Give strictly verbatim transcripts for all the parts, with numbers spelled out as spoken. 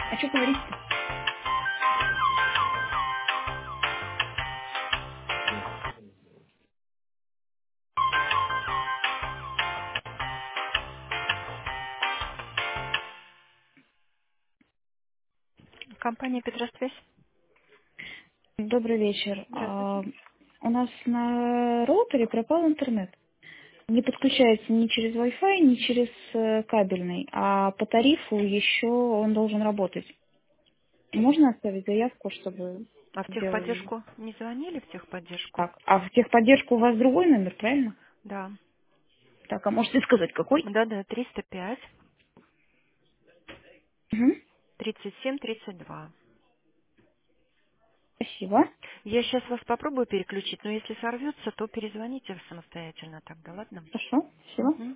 А что говорить-то? Компания Петросвязь. Добрый вечер. А, Здравствуйте. у нас на роутере пропал интернет. Не подключается ни через Wi-Fi, ни через э, кабельный, а по тарифу еще он должен работать. Можно оставить заявку, чтобы А в сделали техподдержку не звонили в техподдержку? так? А в техподдержку у вас другой номер, правильно? Да. Так, а можете сказать, какой? Да-да, триста пять Угу. тридцать семь тридцать два. Спасибо. Я сейчас вас попробую переключить, но если сорвется, то перезвоните самостоятельно тогда, ладно? Хорошо. Спасибо. Угу.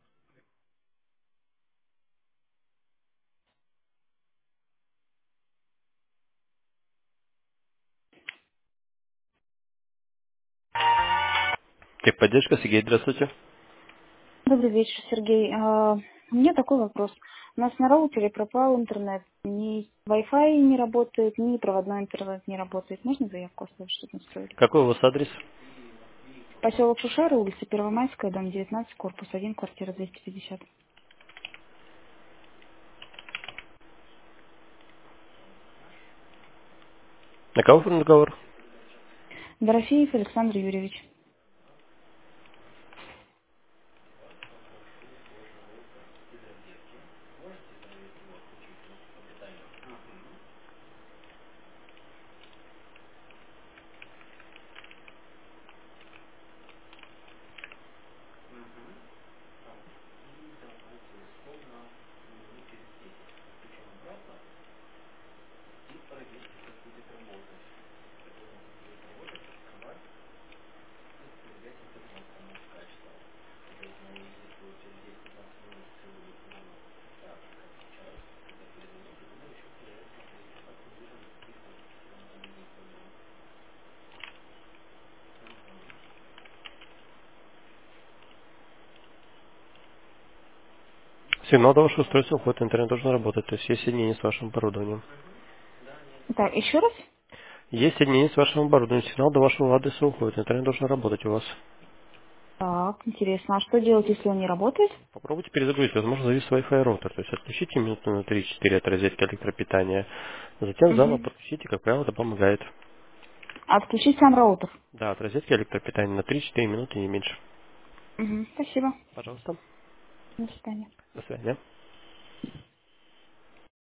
Техподдержка, Сергей, здравствуйте. Добрый вечер, Сергей. А, У меня такой вопрос. У нас на роутере пропал интернет. Ни Wi-Fi не работает, ни проводной интернет не работает. Можно заявку оставить, чтобы настроили? Какой у вас адрес? Поселок Шушара, улица Первомайская, дом девятнадцать, корпус один, квартира двести пятьдесят. На кого разговор? Дорофеев Александр Юрьевич. Сигнал до вашего устройства уходит, интернет должен работать, то есть есть соединение с вашим оборудованием. Так, еще раз? Есть соединение с вашим оборудованием, сигнал до вашего адреса уходит, интернет должен работать у вас. Так, интересно. А что делать, если он не работает? Попробуйте перезагрузить, возможно, завис Wi-Fi роутер, то есть отключите минуты на три-четыре от розетки электропитания, затем заново Угу. подключите, как правило, это помогает. Отключить сам роутер. Да, от розетки электропитания на три-четыре минуты, не меньше. Угу. Спасибо. Пожалуйста. До свидания. До свидания.